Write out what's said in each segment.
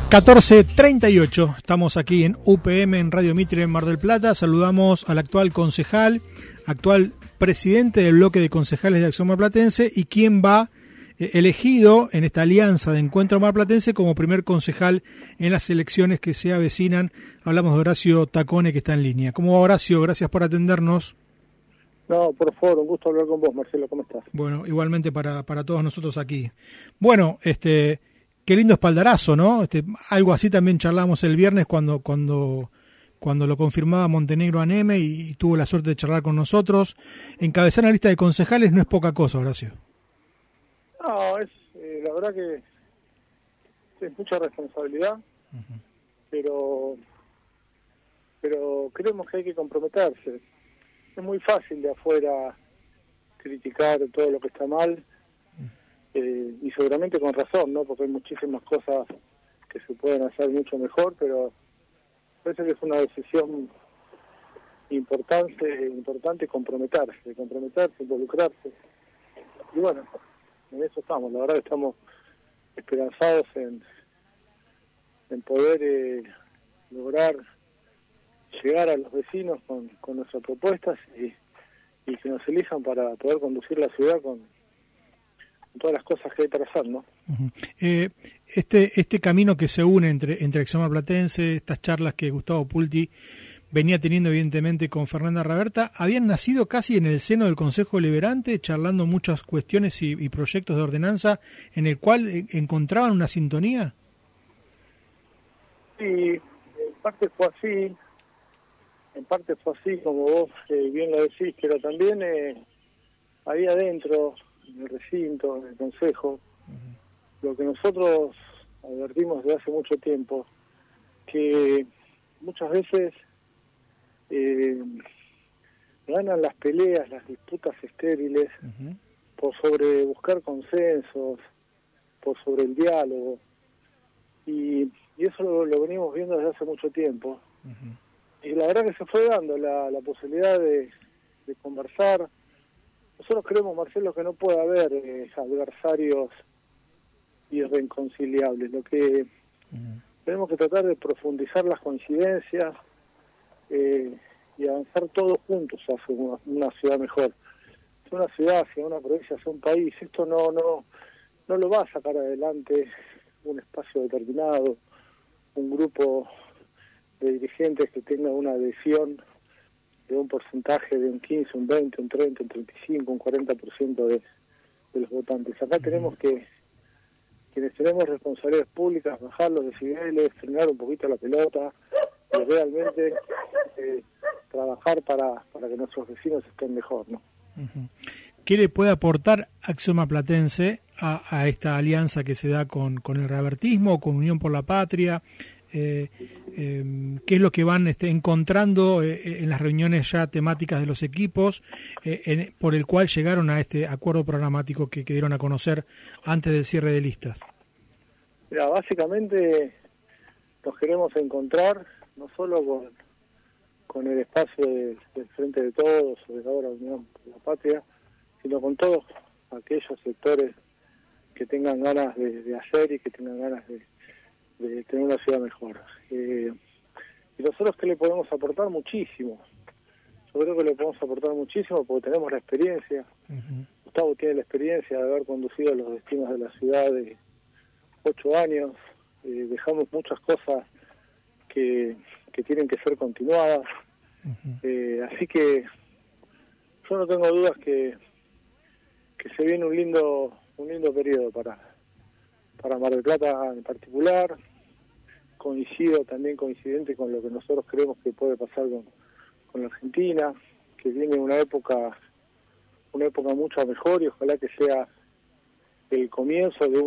14:38, estamos aquí en UPM, en Radio Mitre, en Mar del Plata. Saludamos al actual concejal, actual presidente del bloque de concejales de Acción Marplatense y quien va elegido en esta alianza de Encuentro Marplatense como primer concejal en las elecciones que se avecinan. Hablamos de Horacio Tacone, que está en línea. ¿Cómo va, Horacio? Gracias por atendernos. No, por favor, un gusto hablar con vos, Marcelo. ¿Cómo estás? Bueno, igualmente para todos nosotros aquí. Bueno, qué lindo espaldarazo, ¿no? Algo así también charlamos el viernes cuando lo confirmaba Montenegro Aneme y tuvo la suerte de charlar con nosotros. Encabezar la lista de concejales no es poca cosa, Horacio. No, la verdad que es mucha responsabilidad, pero creemos que hay que comprometerse. Es muy fácil de afuera criticar todo lo que está mal, y seguramente con razón, ¿no? Porque hay muchísimas cosas que se pueden hacer mucho mejor, pero parece que es una decisión importante comprometerse, involucrarse. Y bueno, en eso estamos. La verdad que estamos esperanzados en poder lograr llegar a los vecinos con nuestras propuestas y que nos elijan para poder conducir la ciudad con todas las cosas que hay para hacer, ¿no? Este camino que se une entre Acción Marplatense, estas charlas que Gustavo Pulti venía teniendo evidentemente con Fernanda Raberta, habían nacido casi en el seno del Consejo Deliberante, charlando muchas cuestiones y proyectos de ordenanza en el cual encontraban una sintonía. Sí, en parte fue así, como vos bien lo decís, pero también ahí adentro, en el recinto, en el Consejo, lo que nosotros advertimos desde hace mucho tiempo, que muchas veces ganan las peleas, las disputas estériles, por sobre buscar consensos, por sobre el diálogo, y eso lo venimos viendo desde hace mucho tiempo. Y la verdad que se fue dando la posibilidad de conversar. Nosotros creemos, Marcelo, que no puede haber adversarios irreconciliables. Lo que tenemos que tratar de profundizar las coincidencias y avanzar todos juntos hacia una ciudad mejor. Hacia una ciudad, hacia una provincia, hacia un país. Esto no lo va a sacar adelante un espacio determinado, un grupo de dirigentes que tenga una adhesión de un porcentaje de un 15, un 20, un 30, un 35, un 40% de los votantes. Acá tenemos que, quienes tenemos responsabilidades públicas, bajar los decibeles, frenar un poquito la pelota y realmente trabajar para que nuestros vecinos estén mejor, ¿no? ¿Qué le puede aportar Acción Marplatense a esta alianza que se da con el Rabertismo, con Unión por la Patria? ¿Qué es lo que van encontrando en las reuniones ya temáticas de los equipos por el cual llegaron a este acuerdo programático que dieron a conocer antes del cierre de listas? Mira, básicamente nos queremos encontrar no solo con el espacio del Frente de Todos o de ahora Unión por la Patria, sino con todos aquellos sectores que tengan ganas de hacer y que tengan ganas de tener una ciudad mejor. Y nosotros, ¿qué le podemos aportar? Muchísimo. Yo creo que le podemos aportar muchísimo porque tenemos la experiencia. Gustavo tiene la experiencia de haber conducido los destinos de la ciudad de 8 años. Dejamos muchas cosas que tienen que ser continuadas. Así que yo no tengo dudas que se viene un lindo periodo para Mar del Plata en particular. Coincidente con lo que nosotros creemos que puede pasar con la Argentina, que viene una época mucho mejor y ojalá que sea el comienzo de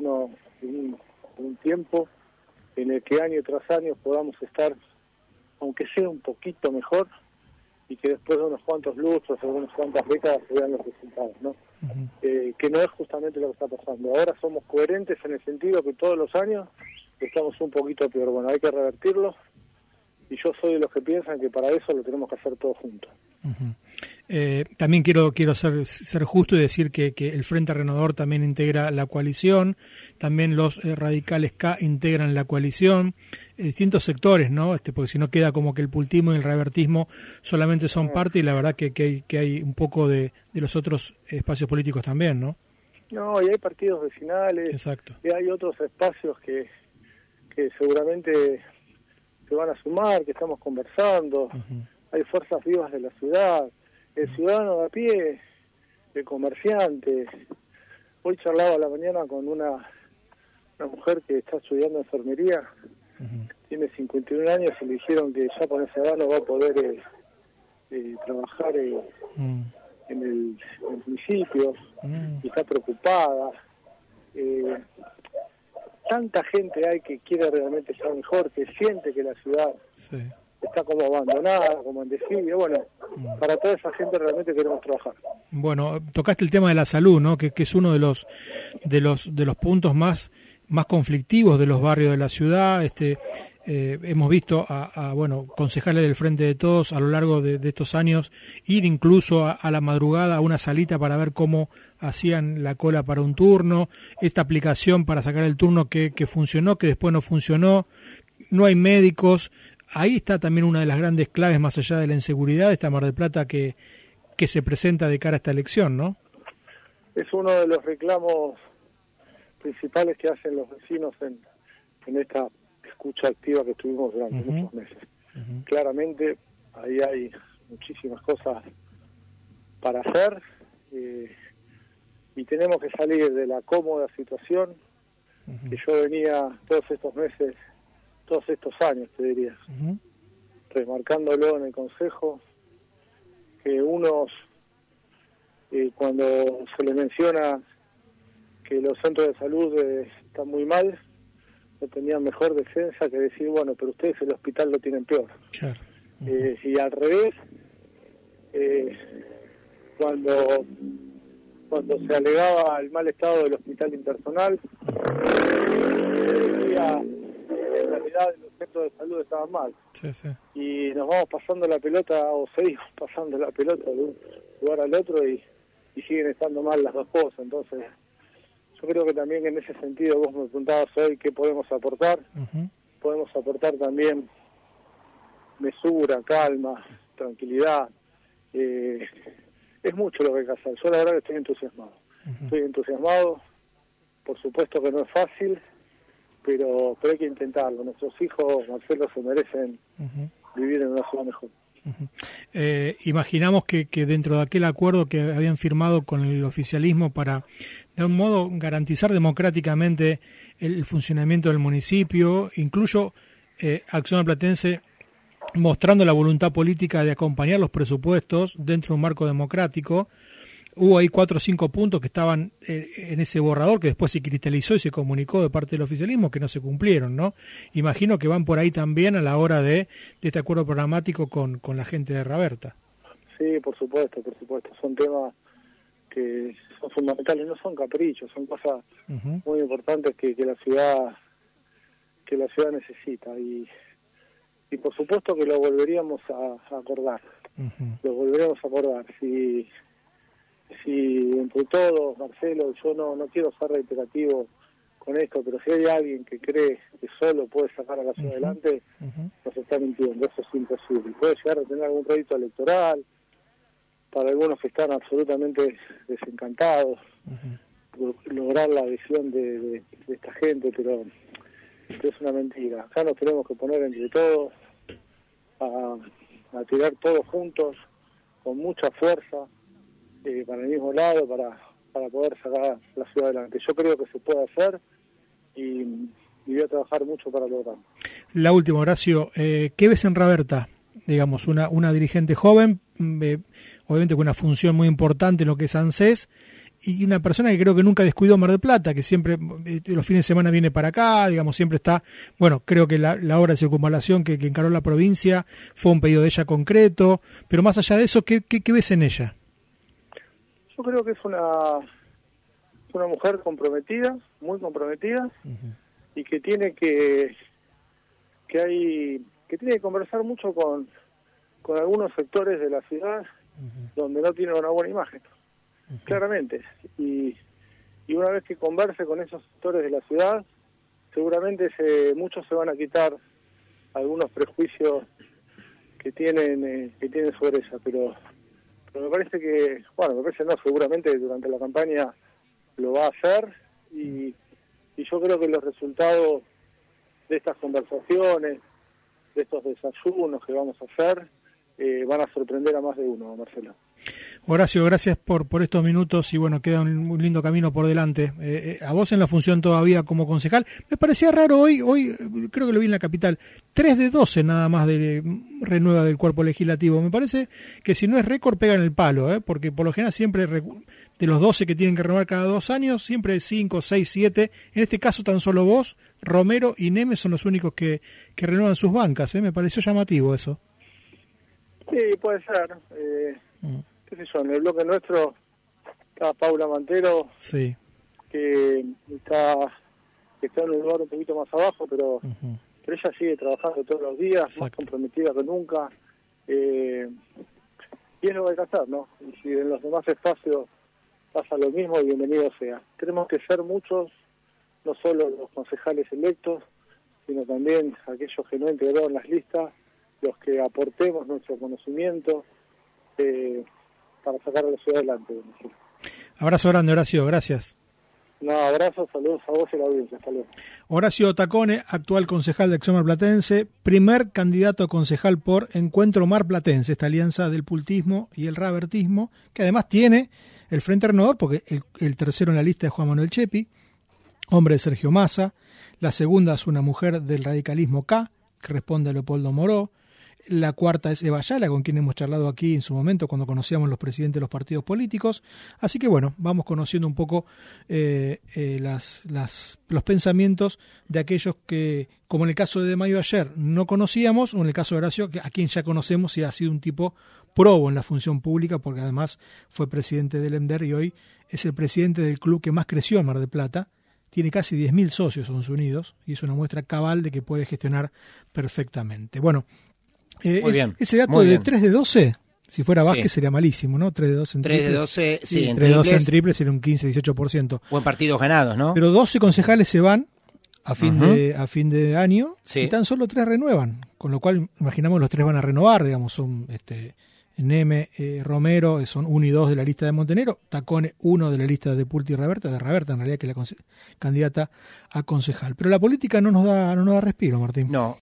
un tiempo en el que año tras año podamos estar, aunque sea un poquito mejor, y que después de unos cuantos lustros o unas cuantas décadas se vean los resultados, ¿no? Que no es justamente lo que está pasando. Ahora somos coherentes en el sentido que todos los años estamos un poquito peor. Bueno, hay que revertirlo y yo soy de los que piensan que para eso lo tenemos que hacer todos juntos. También quiero ser justo y decir que el Frente Renovador también integra la coalición, también los radicales K integran la coalición, distintos sectores, ¿no? Porque si no queda como que el pultismo y el revertismo solamente son parte, y la verdad que hay un poco de los otros espacios políticos también, ¿no? No, y hay partidos vecinales. Exacto. Y hay otros espacios que seguramente se van a sumar, que estamos conversando. Uh-huh. Hay fuerzas vivas de la ciudad, el ciudadano de a pie, el comerciante. Hoy charlaba a la mañana con una mujer que está estudiando enfermería, uh-huh. Tiene 51 años y le dijeron que ya con esa edad no va a poder trabajar en el municipio, y está preocupada. Tanta gente hay que quiere realmente estar mejor, que siente que la ciudad está como abandonada, como en desidia. Bueno, para toda esa gente realmente queremos trabajar. Bueno, tocaste el tema de la salud, ¿no? Que es uno de los puntos más conflictivos de los barrios de la ciudad. Hemos visto a concejales del Frente de Todos a lo largo de estos años ir incluso a la madrugada a una salita para ver cómo hacían la cola para un turno, esta aplicación para sacar el turno que funcionó, que después no funcionó, no hay médicos. Ahí está también una de las grandes claves, más allá de la inseguridad, esta Mar del Plata que se presenta de cara a esta elección, ¿no? Es uno de los reclamos principales que hacen los vecinos en esta escucha activa que tuvimos durante uh-huh. muchos meses. Uh-huh. Claramente ahí hay muchísimas cosas para hacer, y tenemos que salir de la cómoda situación uh-huh. que yo venía todos estos meses, todos estos años, te diría, uh-huh. remarcándolo en el Consejo, que unos, cuando se les menciona que los centros de salud están muy mal, no tenían mejor defensa que decir, bueno, pero ustedes el hospital lo tienen peor. Claro. Uh-huh. Y al revés, cuando se alegaba el mal estado del hospital impersonal, en realidad los centros de salud estaban mal. Sí, sí. Y nos vamos pasando la pelota, o seguimos pasando la pelota de un lugar al otro, y siguen estando mal las dos cosas. Entonces, yo creo que también en ese sentido vos me preguntabas hoy qué podemos aportar. Uh-huh. Podemos aportar también mesura, calma, tranquilidad. Es mucho lo que hay que hacer. Yo la verdad que estoy entusiasmado. Uh-huh. Estoy entusiasmado. Por supuesto que no es fácil, pero hay que intentarlo. Nuestros hijos, Marcelo, se merecen uh-huh. vivir en una ciudad mejor. Uh-huh. Imaginamos que dentro de aquel acuerdo que habían firmado con el oficialismo para de un modo garantizar democráticamente el funcionamiento del municipio, incluso Acción Marplatense mostrando la voluntad política de acompañar los presupuestos dentro de un marco democrático. Hubo ahí 4 o 5 puntos que estaban en ese borrador, que después se cristalizó y se comunicó de parte del oficialismo, que no se cumplieron, ¿no? Imagino que van por ahí también a la hora de este acuerdo programático con la gente de Raberta. Sí, por supuesto. Son temas que son fundamentales, no son caprichos, son cosas uh-huh. muy importantes que la ciudad necesita. Y por supuesto que lo volveríamos a acordar. Uh-huh. Lo volveremos a acordar. Si entre todos, Marcelo, yo no quiero ser reiterativo con esto, pero si hay alguien que cree que solo puede sacar a la ciudad uh-huh. adelante, uh-huh. nos está mintiendo. Eso es imposible. Puede llegar a tener algún rédito electoral para algunos que están absolutamente desencantados, uh-huh. lograr la adhesión de esta gente, pero es una mentira. Acá nos tenemos que poner entre todos a tirar todos juntos con mucha fuerza para el mismo lado, para poder sacar la ciudad adelante. Yo creo que se puede hacer y voy a trabajar mucho para lograrlo. La última, Horacio, ¿qué ves en Raberta? Digamos, una dirigente joven, obviamente con una función muy importante en lo que es ANSES, y una persona que creo que nunca descuidó Mar del Plata, que siempre los fines de semana viene para acá, digamos, siempre está. Bueno, creo que la obra de circunvalación que encaró la provincia fue un pedido de ella concreto, pero más allá de eso, ¿qué ves en ella? Yo creo que es una mujer comprometida, muy comprometida, uh-huh. y que tiene que tiene que conversar mucho con algunos sectores de la ciudad donde no tiene una buena imagen, claramente. Y una vez que converse con esos sectores de la ciudad, seguramente muchos se van a quitar algunos prejuicios que tienen sobre ella, pero me parece que, seguramente durante la campaña lo va a hacer, y yo creo que los resultados de estas conversaciones, de estos desayunos que vamos a hacer, van a sorprender a más de uno, Marcelo. Horacio, gracias por estos minutos y bueno, queda un lindo camino por delante. A vos en la función todavía como concejal, me parecía raro hoy creo que lo vi en la capital, 3 de 12 nada más de renueva del cuerpo legislativo. Me parece que si no es récord pega en el palo, porque por lo general siempre de los 12 que tienen que renovar cada 2 años, siempre 5, 6, 7. En este caso tan solo vos, Romero y Neme son los únicos que renuevan sus bancas. Me pareció llamativo eso. Sí, puede ser. Qué sé yo, en el bloque nuestro está Paula Mantero, sí, que está en un lugar un poquito más abajo, pero ella sigue trabajando todos los días, exacto, más comprometida que nunca, y es lo que hay que hacer, ¿no? Y si en los demás espacios pasa lo mismo, bienvenido sea. Tenemos que ser muchos, no solo los concejales electos, sino también aquellos que no integraron las listas, los que aportemos nuestro conocimiento para sacar a la ciudad adelante. Abrazo grande, Horacio, gracias. No, abrazos, saludos a vos y a la audiencia, hasta luego. Horacio Tacone, actual concejal de Acción Marplatense, primer candidato a concejal por Encuentro Marplatense, esta alianza del pultismo y el rabertismo, que además tiene el Frente Renovador, porque el tercero en la lista es Juan Manuel Chepi, hombre de Sergio Massa, la segunda es una mujer del radicalismo K, que responde a Leopoldo Moró, la cuarta es Eva Ayala, con quien hemos charlado aquí en su momento cuando conocíamos los presidentes de los partidos políticos. Así que bueno, vamos conociendo un poco los pensamientos de aquellos que, como en el caso de Mayo ayer, no conocíamos, o en el caso de Horacio, a quien ya conocemos y ha sido un tipo probo en la función pública, porque además fue presidente del EMDER y hoy es el presidente del club que más creció en Mar del Plata. Tiene casi 10.000 socios unidos y es una muestra cabal de que puede gestionar perfectamente. Bueno, muy bien, ese dato de 3 de 12, si fuera Vázquez sería malísimo, ¿no? 3 de 12 en 3 triples. de 12, sí, en 3 de 12 triples. en triple sería un 15-18%. Buen partidos ganados, ¿no? Pero 12 concejales se van a fin de año y tan solo 3 renuevan, con lo cual imaginamos los 3 van a renovar, digamos, son Neme, Romero, son 1 y 2 de la lista de Montenegro, Tacone 1 de la lista de Pulti y Raberta en realidad que es la candidata a concejal. Pero la política no nos da respiro, Martín. No,